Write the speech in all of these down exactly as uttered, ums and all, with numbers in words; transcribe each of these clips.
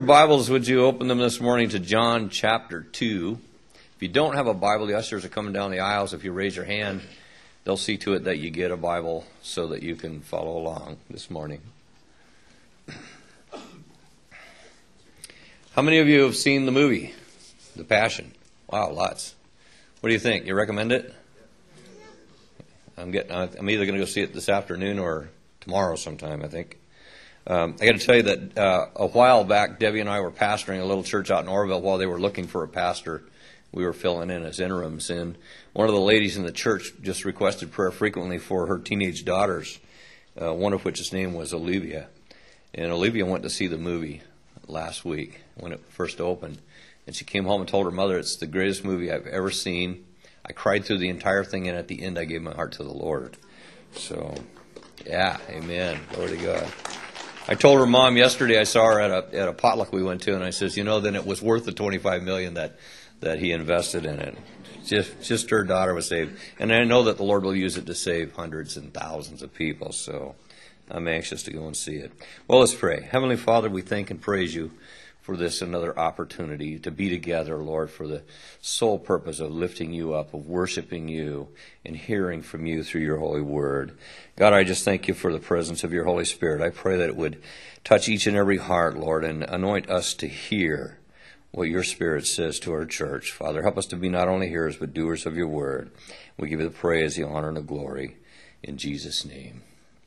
Bibles, would you open them this morning to John chapter two? If you don't have a Bible, the ushers are coming down the aisles. If you raise your hand, they'll see to it that you get a Bible so that you can follow along this morning. How many of you have seen the movie, The Passion? Wow, lots. What do you think? You recommend it? I'm getting. I'm either going to go see it this afternoon or tomorrow sometime, I think. Um, I got to tell you that uh, a while back, Debbie and I were pastoring a little church out in Orville while they were looking for a pastor. We were filling in as interims, and one of the ladies in the church just requested prayer frequently for her teenage daughters, uh, one of which's name was Olivia. And Olivia went to see the movie last week when it first opened, and she came home and told her mother, "It's the greatest movie I've ever seen. I cried through the entire thing, and at the end I gave my heart to the Lord." So, yeah, amen. Glory to God. I told her mom yesterday, I saw her at a at a potluck we went to, and I says, you know, then it was worth the twenty-five million dollars that, that he invested in it. Just just her daughter was saved. And I know that the Lord will use it to save hundreds and thousands of people, so I'm anxious to go and see it. Well, let's pray. Heavenly Father, we thank and praise you for this another opportunity to be together, Lord, for the sole purpose of lifting you up, of worshiping you, and hearing from you through your holy word. God, I just thank you for the presence of your Holy Spirit. I pray that it would touch each and every heart, Lord, and anoint us to hear what your Spirit says to our church. Father, help us to be not only hearers, but doers of your word. We give you the praise, the honor, and the glory in Jesus' name.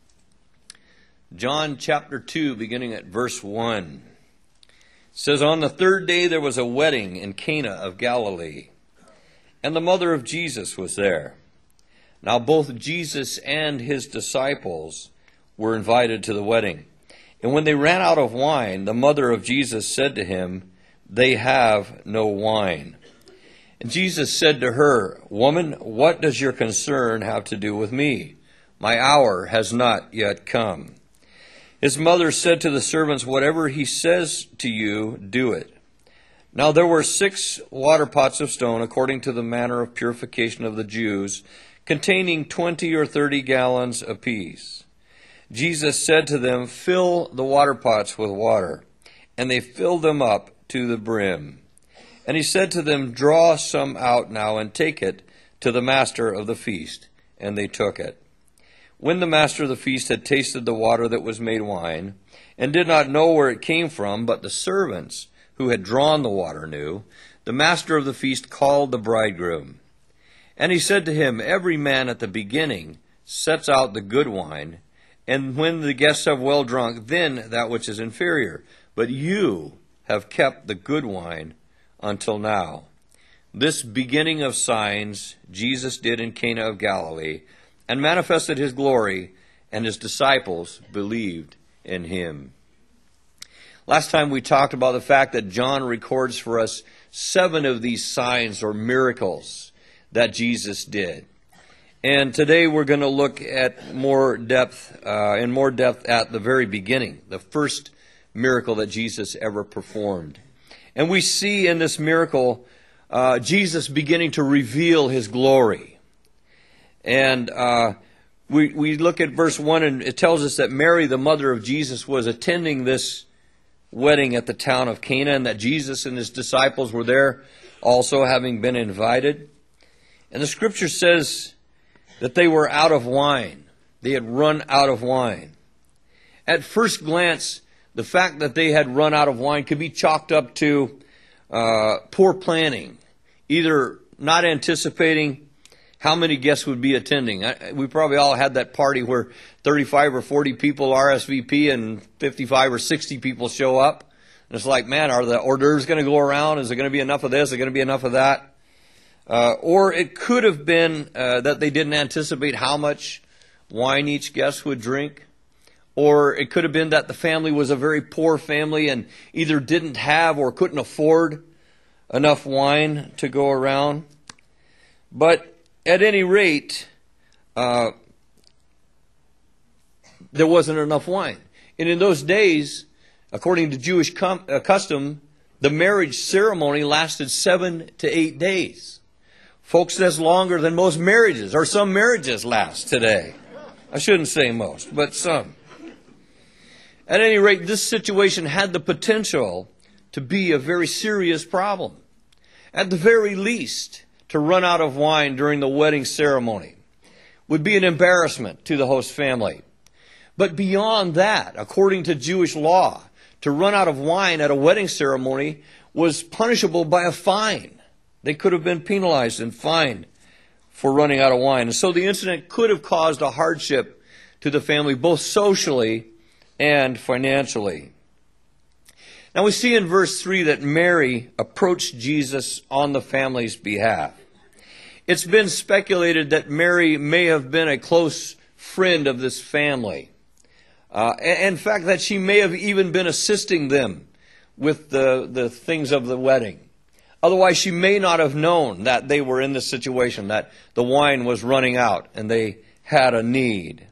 John chapter two, beginning at verse one. It says, on the third day there was a wedding in Cana of Galilee, and the mother of Jesus was there. Now both Jesus and his disciples were invited to the wedding. And when they ran out of wine, the mother of Jesus said to him, they have no wine. And Jesus said to her, woman, what does your concern have to do with me? My hour has not yet come. His mother said to the servants, whatever he says to you, do it. Now there were six water pots of stone, according to the manner of purification of the Jews, containing twenty or thirty gallons apiece. Jesus said to them, fill the water pots with water. And they filled them up to the brim. And he said to them, draw some out now and take it to the master of the feast. And they took it. When the master of the feast had tasted the water that was made wine, and did not know where it came from, but the servants who had drawn the water knew, the master of the feast called the bridegroom. And he said to him, every man at the beginning sets out the good wine, and when the guests have well drunk, then that which is inferior. But you have kept the good wine until now. This beginning of signs Jesus did in Cana of Galilee, and manifested his glory, and his disciples believed in him. Last time we talked about the fact that John records for us seven of these signs or miracles that Jesus did. And today we're going to look at more depth, uh, in more depth at the very beginning, the first miracle that Jesus ever performed. And we see in this miracle uh, Jesus beginning to reveal his glory. And uh, we we look at verse one, and it tells us that Mary, the mother of Jesus, was attending this wedding at the town of Cana, and that Jesus and his disciples were there also, having been invited. And the scripture says that they were out of wine. They had run out of wine. At first glance, the fact that they had run out of wine could be chalked up to uh, poor planning, either not anticipating how many guests would be attending. We probably all had that party where thirty-five or forty people R S V P and fifty-five or sixty people show up. And it's like, man, are the hors d'oeuvres going to go around? Is there going to be enough of this? Is there going to be enough of that? Uh, or it could have been uh, that they didn't anticipate how much wine each guest would drink. Or it could have been that the family was a very poor family and either didn't have or couldn't afford enough wine to go around. But at any rate, uh, there wasn't enough wine. And in those days, according to Jewish com- uh, custom, the marriage ceremony lasted seven to eight days. Folks, that's longer than most marriages, or some marriages last today. I shouldn't say most, but some. At any rate, this situation had the potential to be a very serious problem. At the very least, to run out of wine during the wedding ceremony would be an embarrassment to the host family. But beyond that, according to Jewish law, to run out of wine at a wedding ceremony was punishable by a fine. They could have been penalized and fined for running out of wine. And so the incident could have caused a hardship to the family, both socially and financially. Now we see in verse three that Mary approached Jesus on the family's behalf. It's been speculated that Mary may have been a close friend of this family. Uh, in fact, that she may have even been assisting them with the, the things of the wedding. Otherwise, she may not have known that they were in this situation, that the wine was running out and they had a need.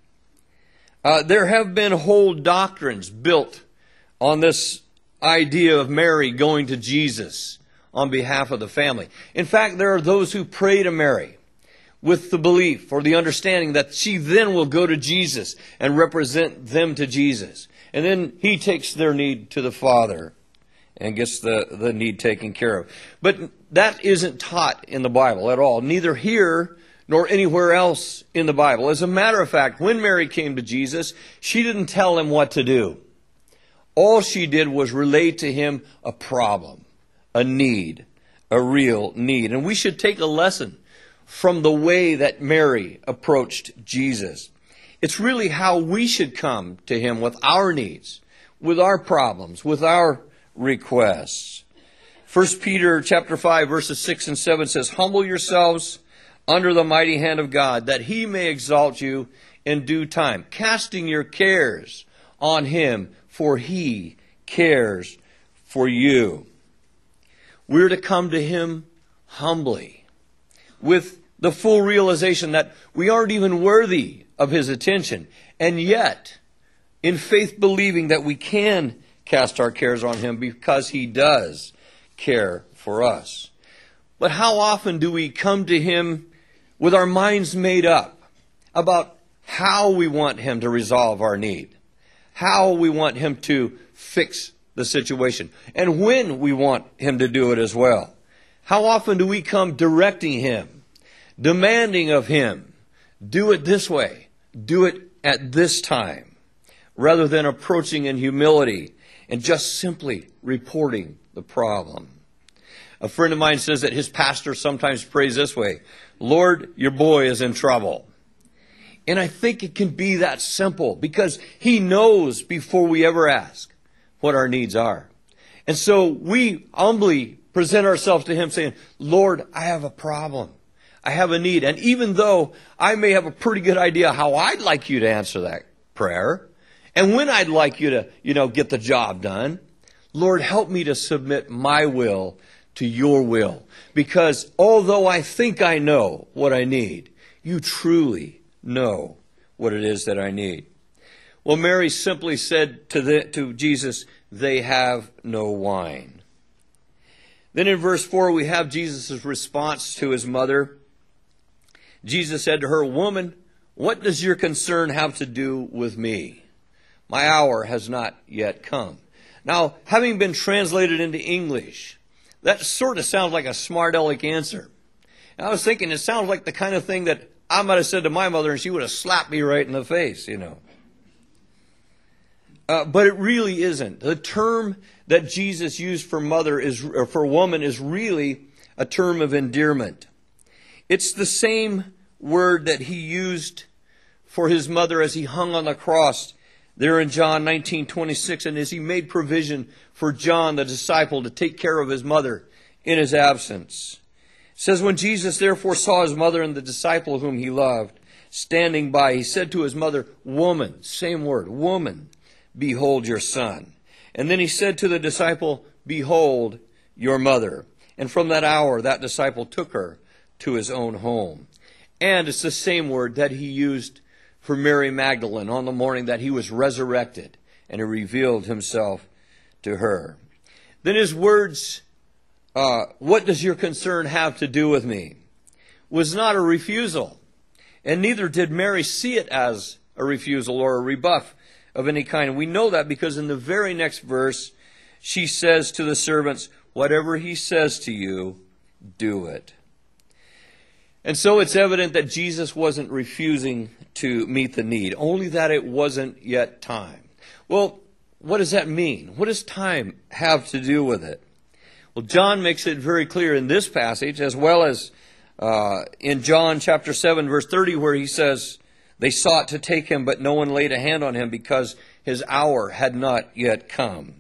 Uh, there have been whole doctrines built on this idea of Mary going to Jesus on behalf of the family. In fact, there are those who pray to Mary with the belief or the understanding that she then will go to Jesus and represent them to Jesus. And then he takes their need to the Father and gets the, the need taken care of. But that isn't taught in the Bible at all, neither here nor anywhere else in the Bible. As a matter of fact, when Mary came to Jesus, she didn't tell him what to do. All she did was relate to him a problem, a need, a real need. And we should take a lesson from the way that Mary approached Jesus. It's really how we should come to him with our needs, with our problems, with our requests. First Peter chapter five, verses six and seven says, "Humble yourselves under the mighty hand of God, that he may exalt you in due time, casting your cares on him, for he cares for you." We're to come to him humbly, with the full realization that we aren't even worthy of his attention, and yet in faith believing that we can cast our cares on him because he does care for us. But how often do we come to him with our minds made up about how we want him to resolve our need, how we want him to fix the situation, and when we want him to do it as well? How often do we come directing him, demanding of him, do it this way, do it at this time, rather than approaching in humility and just simply reporting the problem? A friend of mine says that his pastor sometimes prays this way: "Lord, your boy is in trouble." And I think it can be that simple, because he knows before we ever ask what our needs are. And so we humbly present ourselves to him saying, "Lord, I have a problem. I have a need. And even though I may have a pretty good idea how I'd like you to answer that prayer, and when I'd like you to, you know, get the job done, Lord, help me to submit my will to your will. Because although I think I know what I need, you truly know what it is that I need." Well, Mary simply said to, the, to Jesus, "They have no wine." Then in verse four, we have Jesus' response to his mother. Jesus said to her, "Woman, what does your concern have to do with me? My hour has not yet come." Now, having been translated into English, that sort of sounds like a smart aleck answer. And I was thinking, it sounds like the kind of thing that I might have said to my mother and she would have slapped me right in the face, you know. Uh, but it really isn't. The term that Jesus used for mother is, or for woman, is really a term of endearment. It's the same word that he used for his mother as he hung on the cross there in John nineteen twenty-six, and as he made provision for John the disciple to take care of his mother in his absence. It says, "When Jesus therefore saw his mother and the disciple whom he loved standing by, he said to his mother, 'Woman,'" same word, "'woman, behold your son.' And then he said to the disciple, 'Behold your mother.' And from that hour that disciple took her to his own home." And it's the same word that he used for Mary Magdalene on the morning that he was resurrected, and he revealed himself to her. Then his words, uh, "What does your concern have to do with me?" was not a refusal. And neither did Mary see it as a refusal or a rebuff of any kind. And we know that because in the very next verse, she says to the servants, whatever he says to you, do it. And so it's evident that Jesus wasn't refusing to meet the need, only that it wasn't yet time. Well, what does that mean? What does time have to do with it? Well, John makes it very clear in this passage, as well as uh, in John chapter seven, verse thirty, where he says, they sought to take him, but no one laid a hand on him because his hour had not yet come.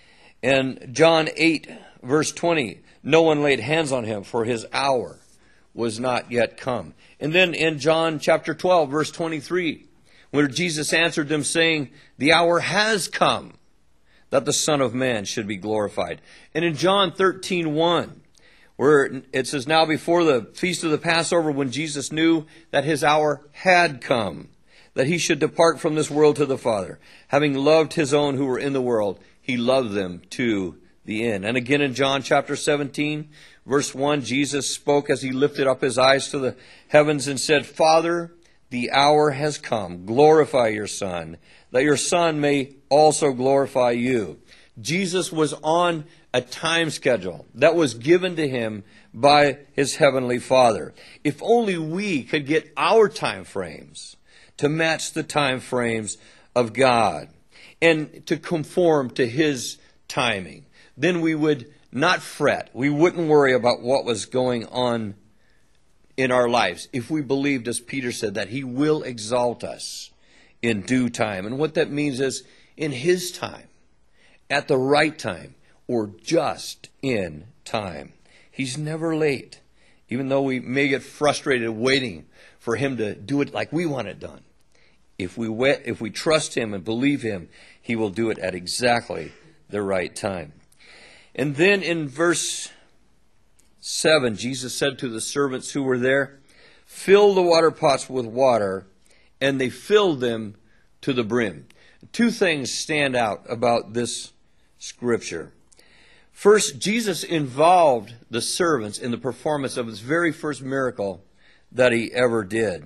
And John eight, verse twenty, no one laid hands on him, for his hour was not yet come. And then in John chapter twelve, verse twenty-three, where Jesus answered them saying, the hour has come that the Son of Man should be glorified. And in John thirteen, one, where it says, now before the feast of the Passover, when Jesus knew that his hour had come, that he should depart from this world to the Father, having loved his own who were in the world, he loved them to the end. And again in John chapter seventeen, verse one, Jesus spoke as he lifted up his eyes to the heavens and said, Father, the hour has come. Glorify your Son, that your Son may also glorify you. Jesus was on a time schedule that was given to him by his heavenly Father. If only we could get our time frames to match the time frames of God and to conform to his timing, then we would not fret. We wouldn't worry about what was going on in our lives if we believed, as Peter said, that he will exalt us in due time. And what that means is in his time, at the right time, or just in time. He's never late, even though we may get frustrated waiting for him to do it like we want it done. If we wait, if we trust him and believe him, he will do it at exactly the right time. And then in verse seven, Jesus said to the servants who were there, fill the water pots with water, and they filled them to the brim. Two things stand out about this scripture. First, Jesus involved the servants in the performance of his very first miracle that he ever did.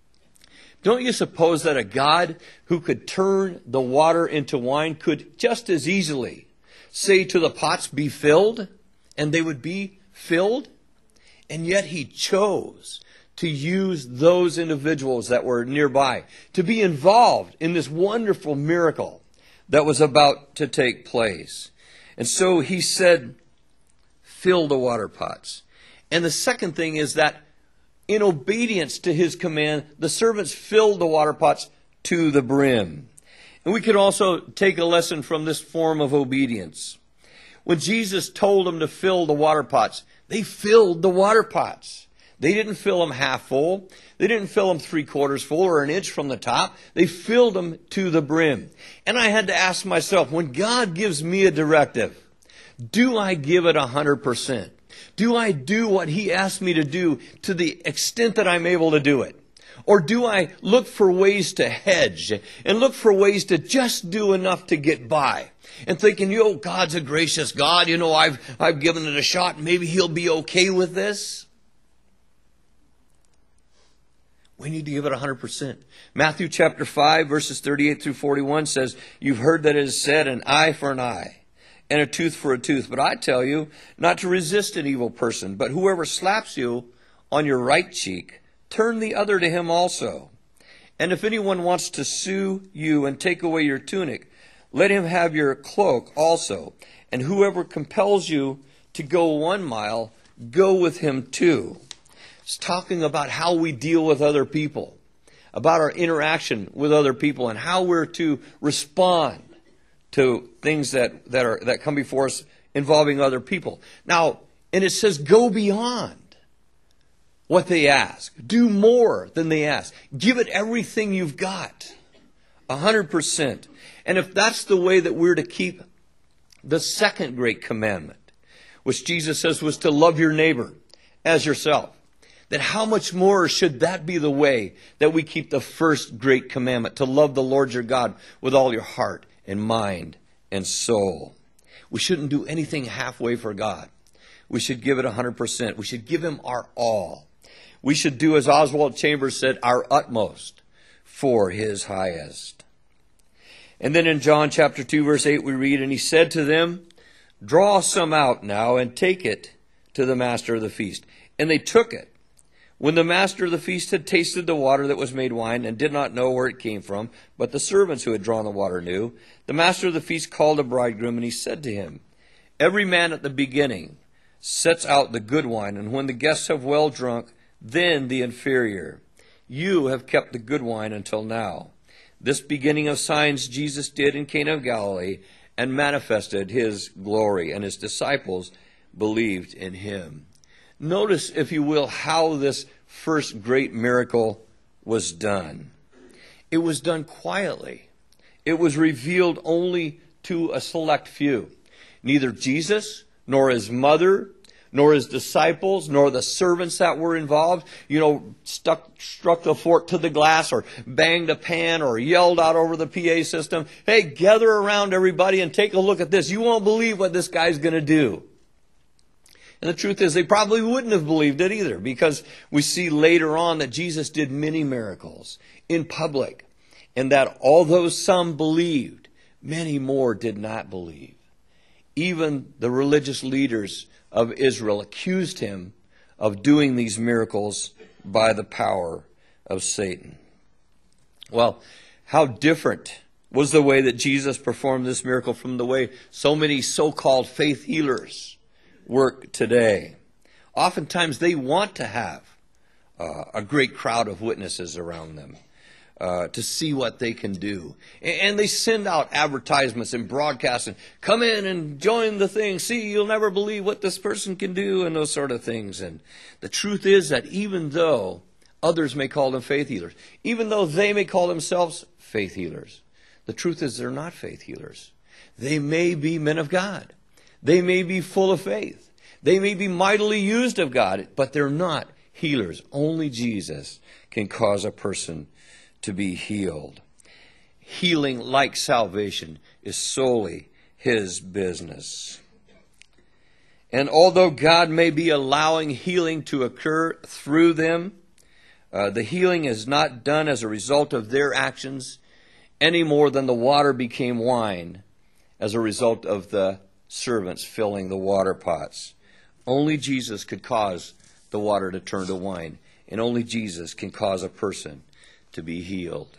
Don't you suppose that a God who could turn the water into wine could just as easily say to the pots, be filled, and they would be filled? And yet he chose to use those individuals that were nearby to be involved in this wonderful miracle that was about to take place. And so he said, fill the water pots. And the second thing is that in obedience to his command, the servants filled the water pots to the brim. And we can also take a lesson from this form of obedience. When Jesus told them to fill the water pots, they filled the water pots. They didn't fill them half full. They didn't fill them three quarters full or an inch from the top. They filled them to the brim. And I had to ask myself, when God gives me a directive, do I give it one hundred percent? Do I do what he asked me to do to the extent that I'm able to do it? Or do I look for ways to hedge and look for ways to just do enough to get by? And thinking, you know, God's a gracious God. You know, I've, I've given it a shot. Maybe he'll be okay with this. We need to give it one hundred percent. Matthew chapter five, verses thirty-eight through forty-one says, you've heard that it is said, an eye for an eye and a tooth for a tooth. But I tell you not to resist an evil person, but whoever slaps you on your right cheek, turn the other to him also. And if anyone wants to sue you and take away your tunic, let him have your cloak also. And whoever compels you to go one mile, go with him two. It's talking about how we deal with other people, about our interaction with other people, and how we're to respond to things that, that are that come before us involving other people. Now, and it says go beyond what they ask. Do more than they ask. Give it everything you've got. A hundred percent. And if that's the way that we're to keep the second great commandment, which Jesus says was to love your neighbor as yourself, then how much more should that be the way that we keep the first great commandment, to love the Lord your God with all your heart and mind and soul? We shouldn't do anything halfway for God. We should give it one hundred percent. We should give him our all. We should do, as Oswald Chambers said, our utmost for his highest. And then in John chapter two, verse eight, we read, and he said to them, Draw some out now and take it to the master of the feast. And they took it. When the master of the feast had tasted the water that was made wine and did not know where it came from, but the servants who had drawn the water knew, the master of the feast called the bridegroom, and he said to him, Every man at the beginning sets out the good wine, and when the guests have well drunk, then the inferior. You have kept the good wine until now. This beginning of signs Jesus did in Cana of Galilee and manifested his glory, and his disciples believed in him. Notice, if you will, how this first great miracle was done. It was done quietly. It was revealed only to a select few. Neither Jesus, nor his mother, nor his disciples, nor the servants that were involved, you know, stuck, struck the fork to the glass or banged a pan or yelled out over the P A system, Hey, gather around everybody and take a look at this. You won't believe what this guy's going to do. And the truth is, they probably wouldn't have believed it either, because we see later on that Jesus did many miracles in public, and that although some believed, many more did not believe. Even the religious leaders of Israel accused him of doing these miracles by the power of Satan. Well, how different was the way that Jesus performed this miracle from the way so many so-called faith healers work today. Oftentimes they want to have uh, a great crowd of witnesses around them uh, to see what they can do. And they send out advertisements and broadcasts and come in and join the thing. See, you'll never believe what this person can do, and those sort of things. And the truth is that even though others may call them faith healers, even though they may call themselves faith healers, the truth is they're not faith healers. They may be men of God. They may be full of faith. They may be mightily used of God, but they're not healers. Only Jesus can cause a person to be healed. Healing, like salvation, is solely his business. And although God may be allowing healing to occur through them, uh, the healing is not done as a result of their actions any more than the water became wine as a result of the servants filling the water pots. Only Jesus could cause the water to turn to wine, and only Jesus can cause a person to be healed.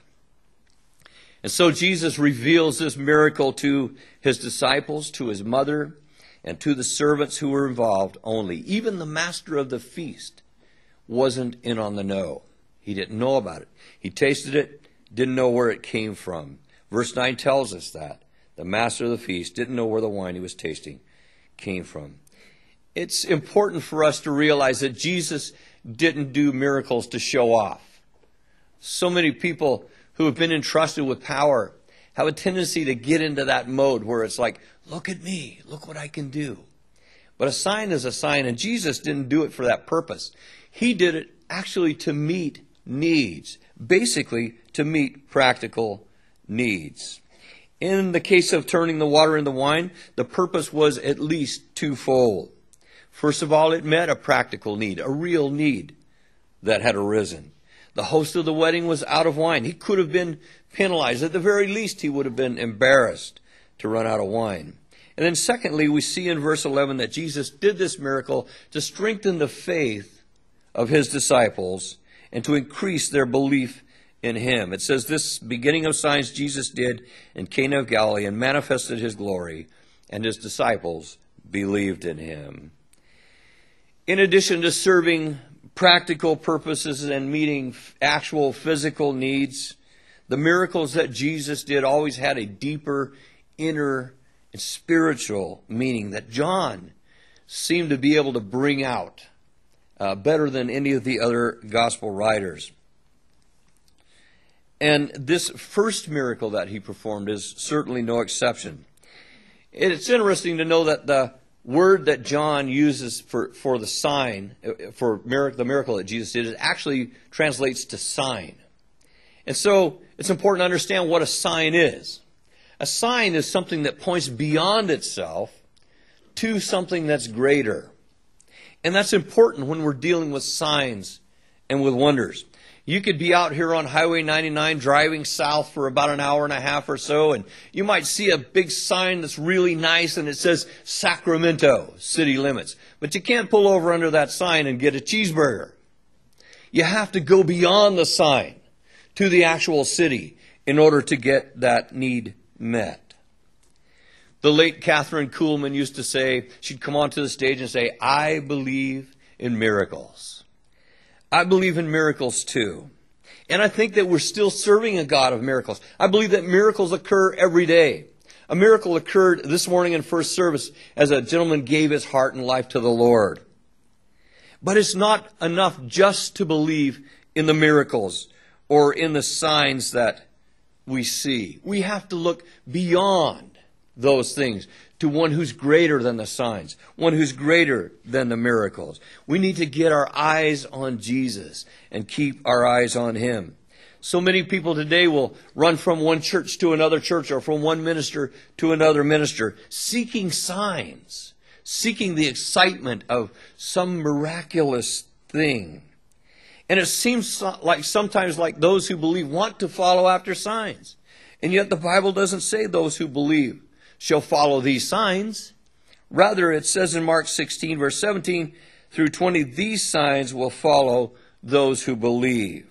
And so Jesus reveals this miracle to his disciples, to his mother, and to the servants who were involved only. Even the master of the feast wasn't in on the know. He didn't know about it. He tasted it, didn't know where it came from. Verse nine tells us that. The master of the feast didn't know where the wine he was tasting came from. It's important for us to realize that Jesus didn't do miracles to show off. So many people who have been entrusted with power have a tendency to get into that mode where it's like, look at me, look what I can do. But a sign is a sign, and Jesus didn't do it for that purpose. He did it actually to meet needs, basically to meet practical needs. In the case of turning the water into wine, the purpose was at least twofold. First of all, it met a practical need, a real need that had arisen. The host of the wedding was out of wine. He could have been penalized. At the very least, he would have been embarrassed to run out of wine. And then secondly, we see in verse eleven that Jesus did this miracle to strengthen the faith of his disciples and to increase their belief in him. It says, this beginning of signs Jesus did in Cana of Galilee and manifested his glory, and his disciples believed in him. In addition to serving practical purposes and meeting actual physical needs, the miracles that Jesus did always had a deeper, inner, and spiritual meaning that John seemed to be able to bring out uh, better than any of the other gospel writers. And this first miracle that he performed is certainly no exception. It's interesting to know that the word that John uses for, for the sign, for miracle, the miracle that Jesus did, it actually translates to sign. And so it's important to understand what a sign is. A sign is something that points beyond itself to something that's greater. And that's important when we're dealing with signs and with wonders. You could be out here on Highway ninety-nine driving south for about an hour and a half or so, and you might see a big sign that's really nice and it says Sacramento city limits. But you can't pull over under that sign and get a cheeseburger. You have to go beyond the sign to the actual city in order to get that need met. The late Catherine Kuhlman used to say, she'd come onto the stage and say, I believe in miracles. I believe in miracles too. And I think that we're still serving a God of miracles. I believe that miracles occur every day. A miracle occurred this morning in first service as a gentleman gave his heart and life to the Lord. But it's not enough just to believe in the miracles or in the signs that we see. We have to look beyond those things to one who's greater than the signs, one who's greater than the miracles. We need to get our eyes on Jesus and keep our eyes on Him. So many people today will run from one church to another church or from one minister to another minister, seeking signs, seeking the excitement of some miraculous thing. And it seems like sometimes like those who believe want to follow after signs. And yet the Bible doesn't say those who believe shall follow these signs. Rather, it says in Mark sixteen, verse seventeen through twenty, these signs will follow those who believe.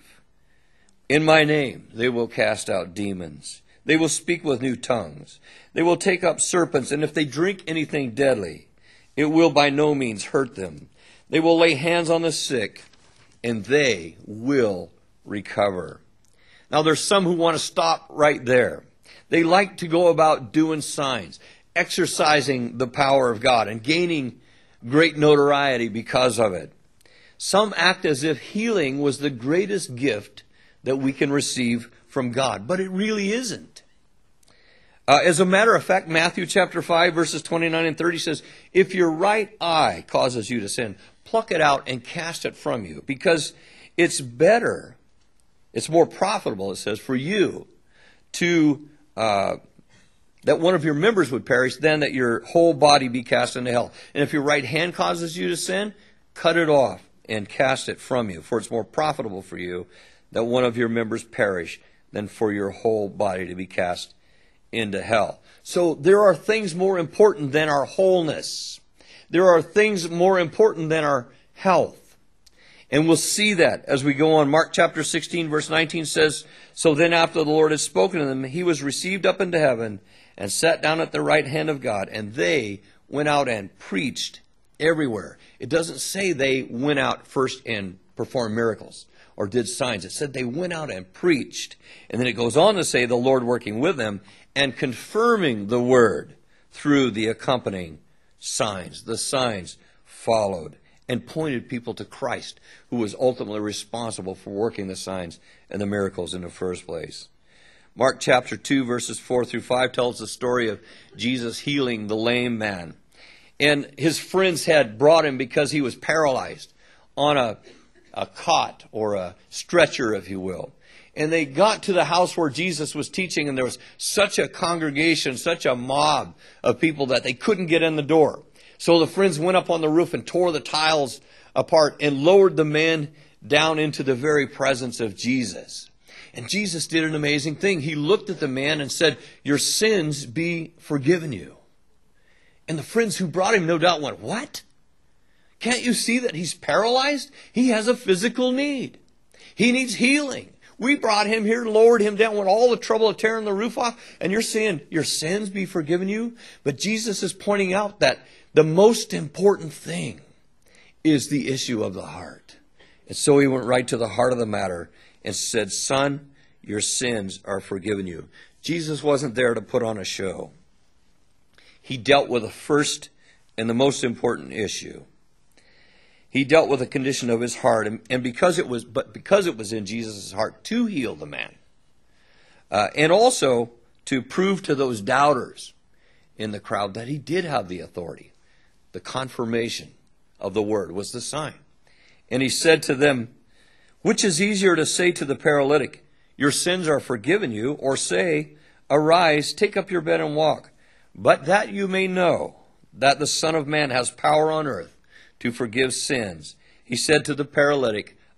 In my name, they will cast out demons. They will speak with new tongues. They will take up serpents, and if they drink anything deadly, it will by no means hurt them. They will lay hands on the sick, and they will recover. Now, there's some who want to stop right there. They like to go about doing signs, exercising the power of God and gaining great notoriety because of it. Some act as if healing was the greatest gift that we can receive from God, but it really isn't. Uh, as a matter of fact, Matthew chapter five, verses twenty-nine and thirty says, if your right eye causes you to sin, pluck it out and cast it from you, because it's better, it's more profitable, it says, for you to Uh, that one of your members would perish, than that your whole body be cast into hell. And if your right hand causes you to sin, cut it off and cast it from you. For it's more profitable for you that one of your members perish than for your whole body to be cast into hell. So there are things more important than our wholeness. There are things more important than our health. And we'll see that as we go on. Mark chapter sixteen, verse nineteen says, so then after the Lord had spoken to them, he was received up into heaven and sat down at the right hand of God. And they went out and preached everywhere. It doesn't say they went out first and performed miracles or did signs. It said they went out and preached. And then it goes on to say the Lord working with them and confirming the word through the accompanying signs. The signs followed and pointed people to Christ, who was ultimately responsible for working the signs and the miracles in the first place. Mark chapter two, verses four through five tells the story of Jesus healing the lame man. And his friends had brought him because he was paralyzed on a, a cot or a stretcher, if you will. And they got to the house where Jesus was teaching, and there was such a congregation, such a mob of people that they couldn't get in the door. So the friends went up on the roof and tore the tiles apart and lowered the man down into the very presence of Jesus. And Jesus did an amazing thing. He looked at the man and said, your sins be forgiven you. And the friends who brought him no doubt went, what? Can't you see that he's paralyzed? He has a physical need. He needs healing. We brought him here, lowered him down, went all the trouble of tearing the roof off, and you're saying your sins be forgiven you? But Jesus is pointing out that the most important thing is the issue of the heart. And so he went right to the heart of the matter and said, son, your sins are forgiven you. Jesus wasn't there to put on a show. He dealt with the first and the most important issue. He dealt with the condition of his heart, and, and because it was, but because it was in Jesus' heart to heal the man, uh, and also to prove to those doubters in the crowd that he did have the authority. The confirmation of the word was the sign. And he said to them, which is easier to say to the paralytic, your sins are forgiven you, or say, arise, take up your bed and walk. But that you may know that the Son of Man has power on earth to forgive sins. He said to the paralytic,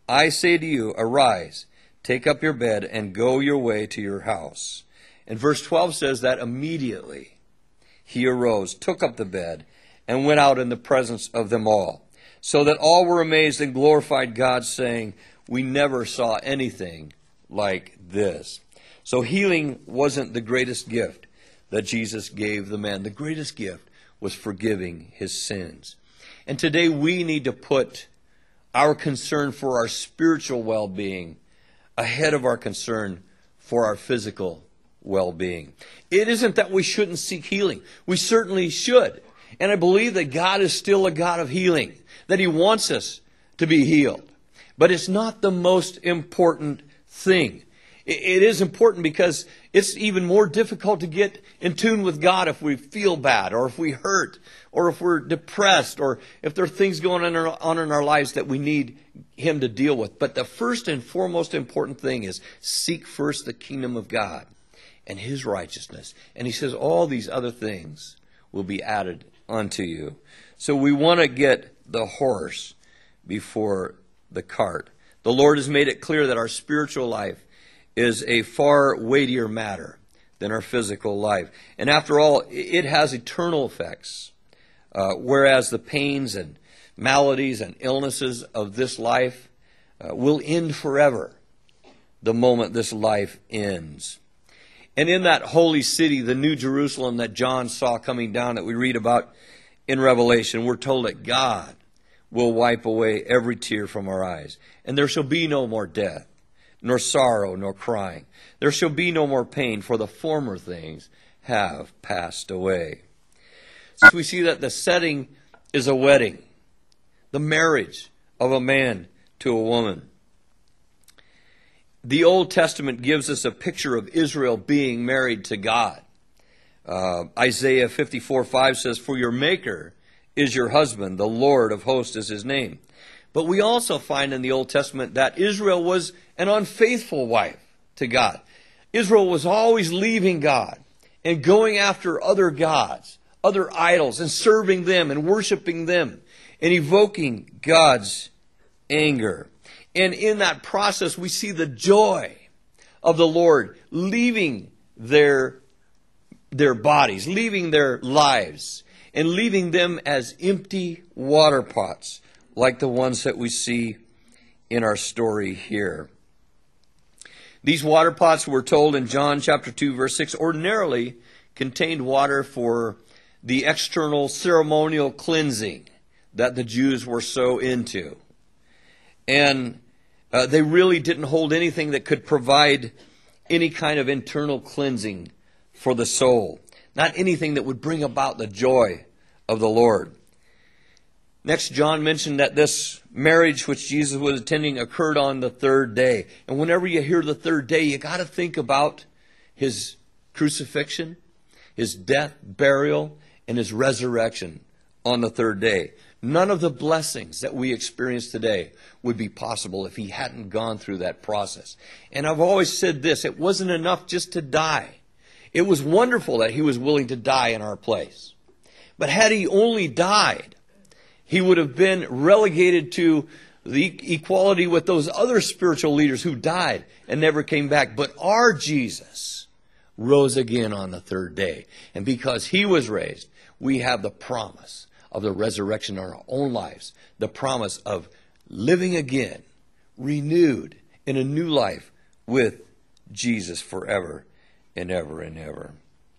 I say to you, arise, take up your bed, and go your way to your house. And verse twelve says that immediately he arose, took up the bed, and went out in the presence of them all, so that all were amazed and glorified God, saying, we never saw anything like this. So healing wasn't the greatest gift that Jesus gave the man. The greatest gift was forgiving his sins. And today we need to put our concern for our spiritual well-being ahead of our concern for our physical well-being. It isn't that we shouldn't seek healing. We certainly should. And I believe that God is still a God of healing, that he wants us to be healed. But it's not the most important thing. It is important because it's even more difficult to get in tune with God if we feel bad, or if we hurt, or if we're depressed, or if there are things going on in our lives that we need him to deal with. But the first and foremost important thing is seek first the kingdom of God and his righteousness. And he says all these other things will be added unto you. So we want to get the horse before the cart. The Lord has made it clear that our spiritual life is a far weightier matter than our physical life. And after all, it has eternal effects. Uh, whereas the pains and maladies and illnesses of this life uh, will end forever the moment this life ends. And in that holy city, the New Jerusalem that John saw coming down, that we read about in Revelation, we're told that God will wipe away every tear from our eyes. And there shall be no more death, nor sorrow, nor crying. There shall be no more pain, for the former things have passed away. So we see that the setting is a wedding, the marriage of a man to a woman. The Old Testament gives us a picture of Israel being married to God. Uh, Isaiah fifty-four five says, for your maker is your husband, the Lord of hosts is his name. But we also find in the Old Testament that Israel was an unfaithful wife to God. Israel was always leaving God and going after other gods, other idols, and serving them and worshiping them and evoking God's anger. And in that process, we see the joy of the Lord leaving their, their bodies, leaving their lives, and leaving them as empty water pots, like the ones that we see in our story here. These water pots, we're told in John chapter two, verse six, ordinarily contained water for the external ceremonial cleansing that the Jews were so into. And uh, they really didn't hold anything that could provide any kind of internal cleansing for the soul. Not anything that would bring about the joy of the Lord. Next, John mentioned that this marriage which Jesus was attending occurred on the third day. And whenever you hear the third day, you got to think about his crucifixion, his death, burial, and his resurrection on the third day. None of the blessings that we experience today would be possible if he hadn't gone through that process. And I've always said this, it wasn't enough just to die. It was wonderful that he was willing to die in our place. But had he only died, he would have been relegated to the equality with those other spiritual leaders who died and never came back. But our Jesus rose again on the third day. And because he was raised, we have the promise of the resurrection in our own lives. The promise of living again, renewed in a new life with Jesus forever and ever and ever.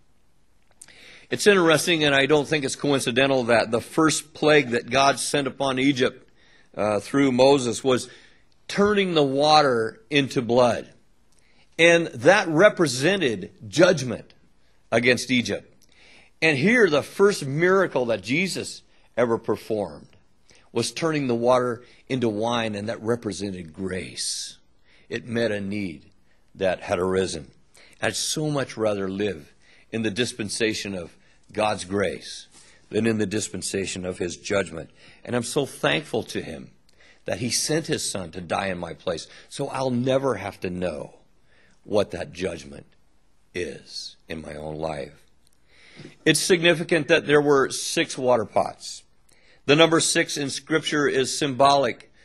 It's interesting, and I don't think it's coincidental, that the first plague that God sent upon Egypt uh, through Moses was turning the water into blood. And that represented judgment against Egypt. And here, the first miracle that Jesus ever performed was turning the water into wine, and that represented grace. It met a need that had arisen. I'd so much rather live in the dispensation of God's grace than in the dispensation of his judgment. And I'm so thankful to him that he sent his son to die in my place, so I'll never have to know what that judgment is in my own life. It's significant that there were six water pots. The number six in Scripture is symbolic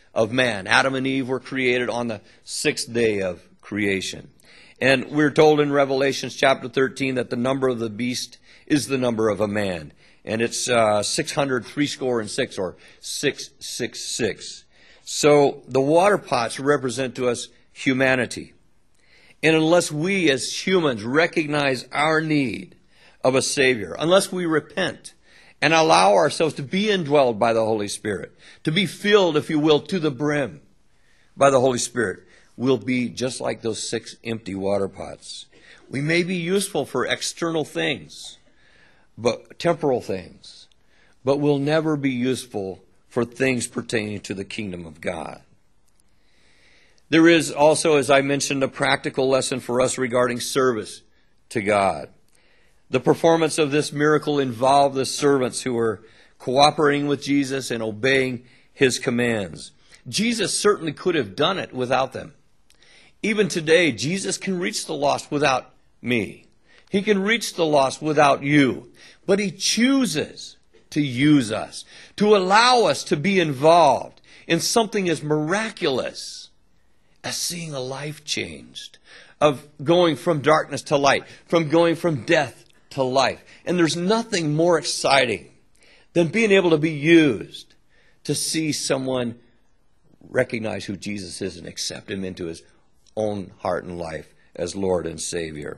of man. Adam and Eve were created on the sixth day of creation. And we're told in Revelation chapter thirteen that the number of the beast is the number of a man. And it's uh, six hundred three score and six, or six six six. So the water pots represent to us humanity. And unless we as humans recognize our need of a Savior, unless we repent and allow ourselves to be indwelled by the Holy Spirit, to be filled, if you will, to the brim by the Holy Spirit, we'll be just like those six empty water pots. We may be useful for external things, but temporal things, but we'll never be useful for things pertaining to the kingdom of God. There is also, as I mentioned, a practical lesson for us regarding service to God. The performance of this miracle involved the servants who were cooperating with Jesus and obeying his commands. Jesus certainly could have done it without them. Even today, Jesus can reach the lost without me. He can reach the lost without you. But he chooses to use us, to allow us to be involved in something as miraculous as seeing a life changed, of going from darkness to light, from going from death to life. And there's nothing more exciting than being able to be used to see someone recognize who Jesus is and accept him into his own heart and life as Lord and Savior.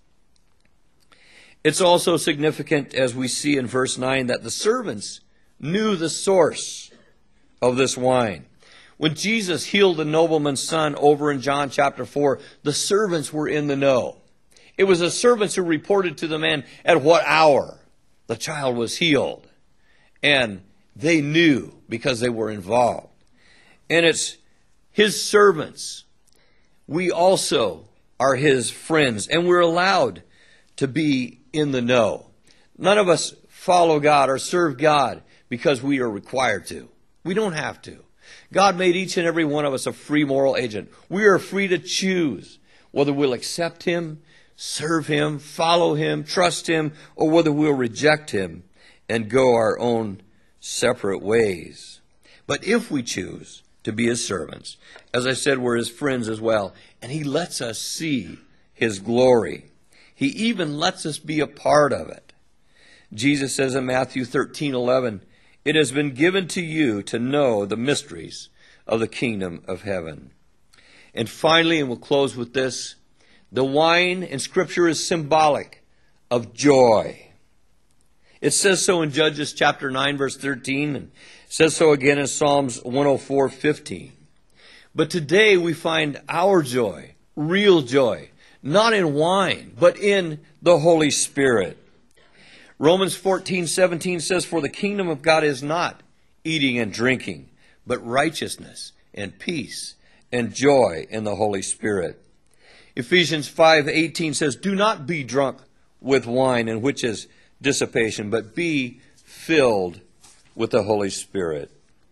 It's also significant, as we see in verse nine, that the servants knew the source of this wine. When Jesus healed the nobleman's son over in John chapter four, the servants were in the know. It was the servants who reported to the man at what hour the child was healed. And they knew because they were involved. And it's his servants. We also are his friends, and we're allowed to be in the know. None of us follow God or serve God because we are required to. We don't have to. God made each and every one of us a free moral agent. We are free to choose whether we'll accept him, serve him, follow him, trust him, or whether we'll reject him and go our own separate ways. But if we choose to be his servants, as I said, we're his friends as well, and he lets us see his glory. He even lets us be a part of it. Jesus says in Matthew thirteen eleven, "It has been given to you to know the mysteries of the kingdom of heaven." And finally, and we'll close with this, the wine in Scripture is symbolic of joy. It says so in Judges chapter nine, verse thirteen, and it says so again in Psalms one oh four, fifteen. But today we find our joy, real joy, not in wine, but in the Holy Spirit. Romans fourteen, seventeen says, "For the kingdom of God is not eating and drinking, but righteousness and peace and joy in the Holy Spirit." Ephesians five, eighteen says, "Do not be drunk with wine, in which is dissipation, but be filled with the Holy Spirit."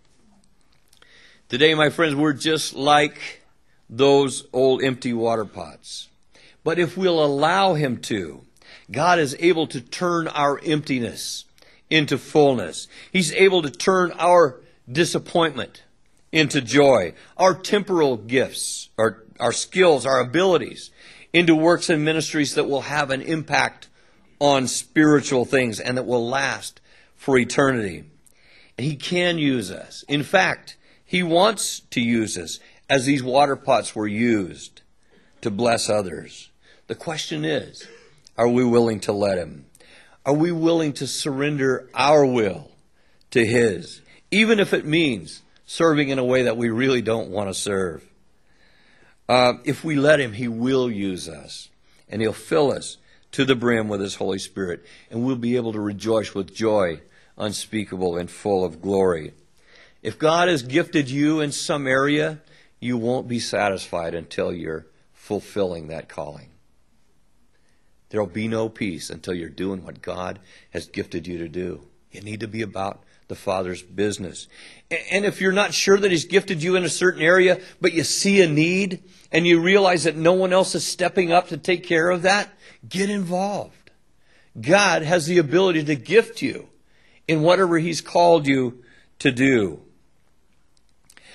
Today, my friends, we're just like those old empty water pots. But if we'll allow him to, God is able to turn our emptiness into fullness. He's able to turn our disappointment into joy, our temporal gifts, our, our skills, our abilities, into works and ministries that will have an impact on spiritual things and that will last for eternity. And he can use us. In fact, he wants to use us as these water pots were used to bless others. The question is, are we willing to let him? Are we willing to surrender our will to his, even if it means serving in a way that we really don't want to serve? Uh, if we let him, he will use us, and he'll fill us to the brim with his Holy Spirit, and we'll be able to rejoice with joy unspeakable and full of glory. If God has gifted you in some area, you won't be satisfied until you're fulfilling that calling. There will be no peace until you're doing what God has gifted you to do. You need to be about the Father's business. And if you're not sure that he's gifted you in a certain area, but you see a need and you realize that no one else is stepping up to take care of that, get involved. God has the ability to gift you in whatever he's called you to do.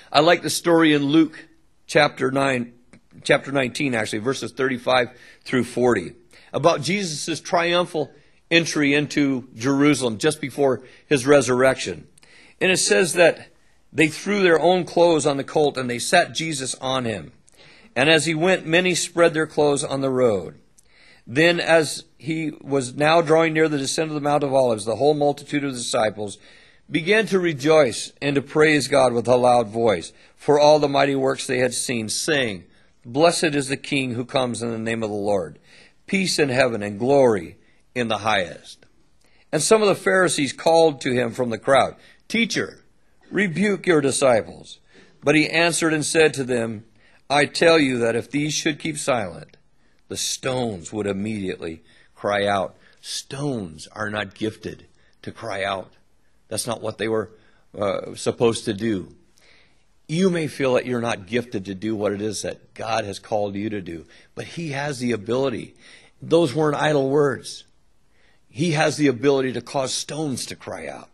I like the story in Luke chapter nine, chapter nineteen, actually, verses thirty-five through forty, about Jesus' triumphal entry into Jerusalem just before his resurrection. And it says that they threw their own clothes on the colt and they sat Jesus on him. And as he went, many spread their clothes on the road. Then as he was now drawing near the descent of the Mount of Olives, the whole multitude of the disciples began to rejoice and to praise God with a loud voice for all the mighty works they had seen, saying, Blessed is the King who comes in the name of the Lord. Peace in heaven and glory in the highest. And some of the Pharisees called to him from the crowd, Teacher, rebuke your disciples. But he answered and said to them, I tell you that if these should keep silent, the stones would immediately cry out. Stones are not gifted to cry out. That's not what they were uh, supposed to do. You may feel that you're not gifted to do what it is that God has called you to do, but he has the ability. Those weren't idle words. He has the ability to cause stones to cry out.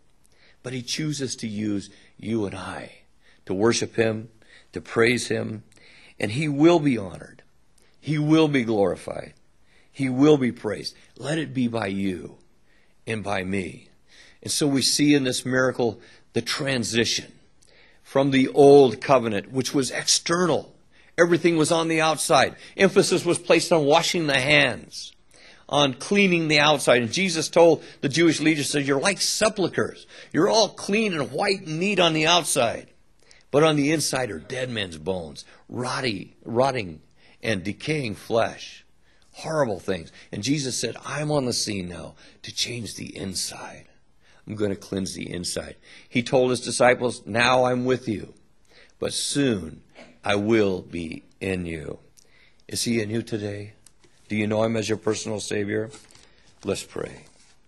But he chooses to use you and I to worship him, to praise him, and he will be honored. He will be glorified. He will be praised. Let it be by you and by me. And so we see in this miracle the transition from the old covenant, which was external. Everything was on the outside. Emphasis was placed on washing the hands, on cleaning the outside. And Jesus told the Jewish leaders, said, you're like sepulchres. You're all clean and white and neat on the outside. But on the inside are dead men's bones, rotty, rotting and decaying flesh. Horrible things. And Jesus said, I'm on the scene now to change the inside. I'm going to cleanse the inside. He told his disciples, now I'm with you, but soon I will be in you. Is he in you today? Do you know him as your personal Savior? Let's pray.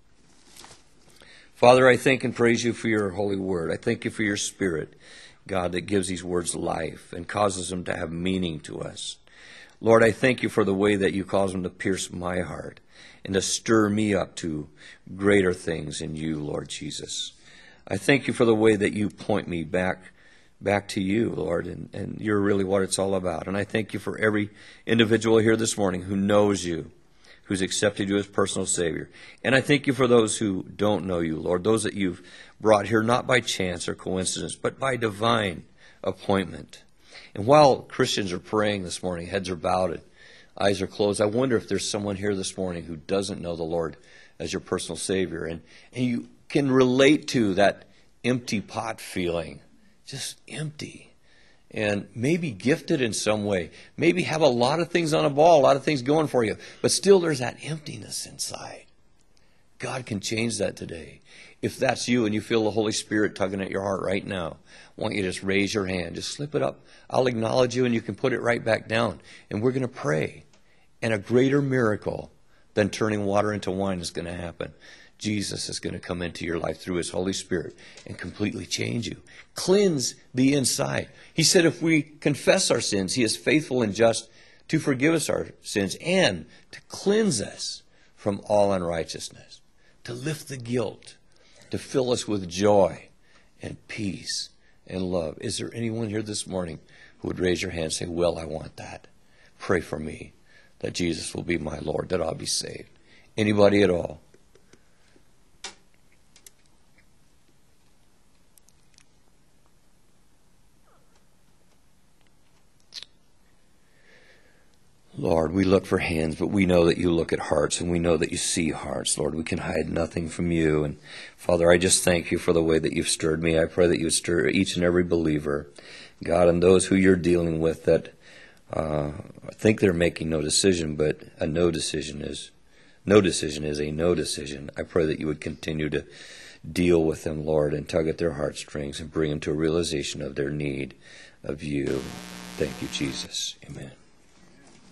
Father, I thank and praise you for your holy word. I thank you for your Spirit, God, that gives these words life and causes them to have meaning to us. Lord, I thank you for the way that you cause them to pierce my heart and to stir me up to greater things in you, Lord Jesus. I thank you for the way that you point me back back to you, Lord, and, and you're really what it's all about. And I thank you for every individual here this morning who knows you, who's accepted you as personal Savior. And I thank you for those who don't know you, Lord, those that you've brought here not by chance or coincidence, but by divine appointment. And while Christians are praying this morning, heads are bowed, eyes are closed, I wonder if there's someone here this morning who doesn't know the Lord as your personal Savior. And, and you can relate to that empty pot feeling, just empty. And maybe gifted in some way. Maybe have a lot of things on a ball, a lot of things going for you. But still there's that emptiness inside. God can change that today. If that's you and you feel the Holy Spirit tugging at your heart right now, I want you to just raise your hand. Just slip it up. I'll acknowledge you and you can put it right back down. And we're going to pray. And a greater miracle than turning water into wine is going to happen. Jesus is going to come into your life through his Holy Spirit and completely change you. Cleanse the inside. He said if we confess our sins, he is faithful and just to forgive us our sins and to cleanse us from all unrighteousness, to lift the guilt, to fill us with joy and peace and love. Is there anyone here this morning who would raise your hand and say, well, I want that. Pray for me that Jesus will be my Lord, that I'll be saved. Anybody at all? Lord, we look for hands, but we know that you look at hearts, and we know that you see hearts. Lord, we can hide nothing from you. And Father, I just thank you for the way that you've stirred me. I pray that you stir each and every believer, God, and those who you're dealing with that uh, think they're making no decision, but a no decision is no decision is a no decision. I pray that you would continue to deal with them, Lord, and tug at their heartstrings and bring them to a realization of their need of you. Thank you, Jesus. Amen.